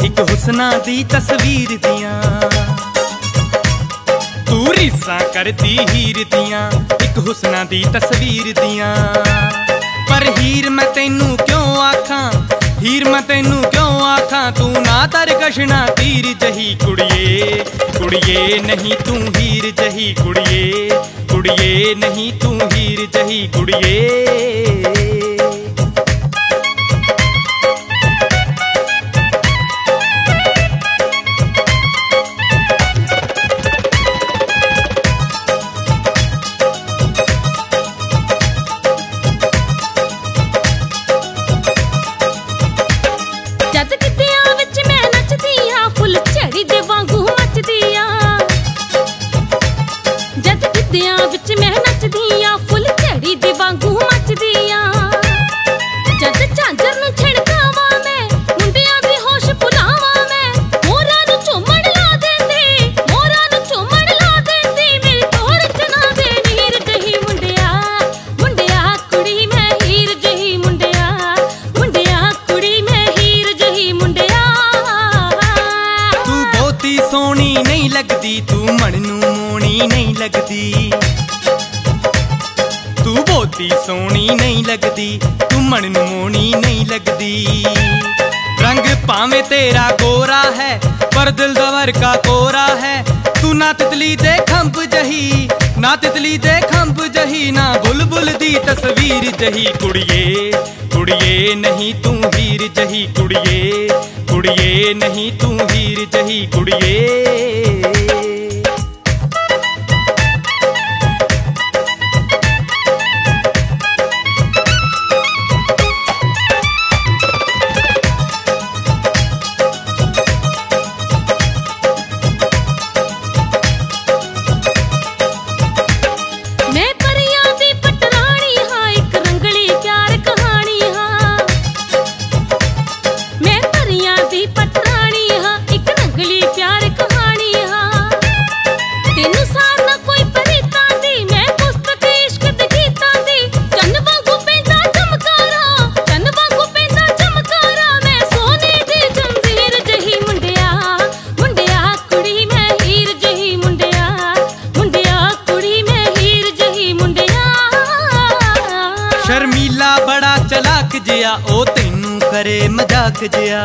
एक हुस्ना दी तस्वीर दियां, तू रीसां करती हीर दियां, एक हुस्ना दी तस्वीर दियां। पर हीर मैं तेनू क्यों आखां, हीर मैं तेनू क्यों आखां, तू ना तरकश ना तीर जही कुड़िए, कुड़िए नहीं तू हीर जही कुड़िए, कुड़िए नहीं तू हीर जही कुड़िए। विच मैं नचदी आ फुल झड़ी दे वांगू मचदी आ, जद झांजर नूं छिड़कावा मैं मुंडियां दी होश भुलावा मैं, मोरां नूं झूमण ला देंदे, मोरां नूं झूमण ला देंदे, मेरी तोड़ च ना दे हीर जही मुंडिया, मुंडिया कुड़ी मैं हीर जही मुंडिया, मुंडिया कुड़ी मैं हीर जही मुंडिया। तू बहुती सोहनी नहीं लगदी, तू मन नूं मोहनी नहीं लगदी, तू बहुती सोहनी नहीं लगदी, तू मन नूं मोहनी नहीं लगदी। रंग भावें तेरा गोरा है पर दिल दा वर्का कोरा है, तू ना तितली दे खंभ जही, ना तितली दे खंभ जही, ना बुलबुल दी तस्वीर जही कुड़िए, कुड़िए नहीं तू हीर जही कुड़िए, कुड़िए नहीं तू हीर जही कुड़िए। शर्मीला बड़ा चलाक जिया ओ तैनू करे मजाक जिया,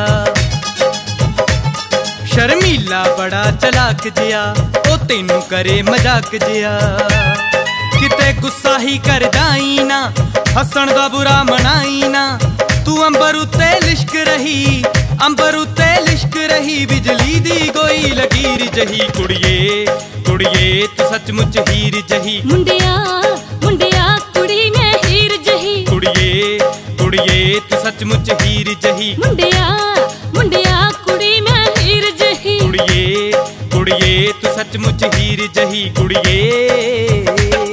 शर्मीला बड़ा चलाक जिया ओ तैनू करे मजाक जिया। किते गुस्सा ही कर जाई ना, हसन दा बुरा मनाई ना, तू अंबर उत्ते लिश्क रही, अंबर उत्ते लिश्क रही, बिजली दी कोई लकीर जही कुड़िए, कुड़िए तू सचमुच हीर जही मुंडिया, मुंडिया कुड़ी मैं हीर जही कुड़िए, कुड़िए तू सचमुच हीर जही मुंडिया, मुंडिया कुड़ी मैं हीर जही कुड़िए, कुड़िए तू सचमुच हीर जही कुड़िए।